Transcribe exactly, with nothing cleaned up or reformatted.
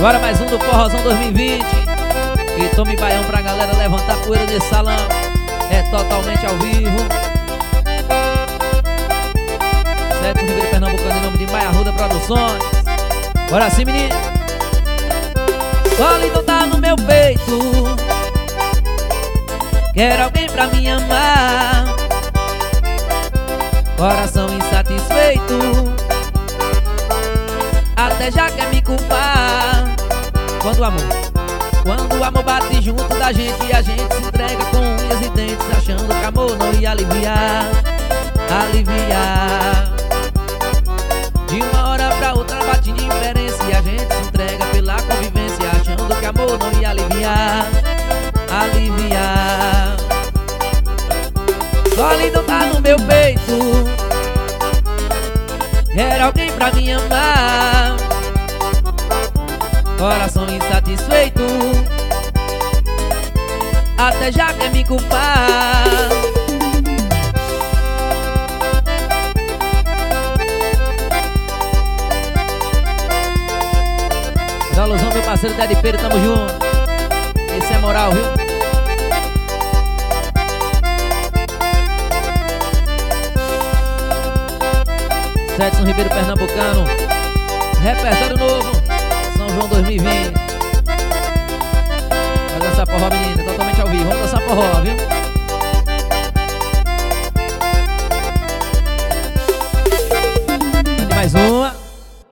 Agora mais um do Forrozão dois mil e vinte. E tome baião pra galera levantar poeira desse salão. É totalmente ao vivo. Sete Ribeiro Pernambucano, em nome de Maia Ruda Produções. Bora sim, menino. Solidão tá no meu peito. Quero alguém pra me amar. Coração insatisfeito, até já quer me culpar. Quando o amor, quando o amor bate junto da gente, e a gente se entrega com unhas e dentes, achando que amor não ia aliviar, aliviar. De uma hora pra outra bate indiferença, e a gente se entrega pela convivência, achando que amor não ia aliviar, aliviar. Solidão tá no meu peito. Quero alguém pra me amar. Coração insatisfeito, até já quer me culpar. Alusão, meu parceiro Daddy Pedro, tamo junto. Esse é moral, viu? Sete Ribeiro Pernambucano, repertório novo, São João dois mil e vinte. Vai dançar forró, menina, totalmente ao vivo. Vamos dançar forró, viu?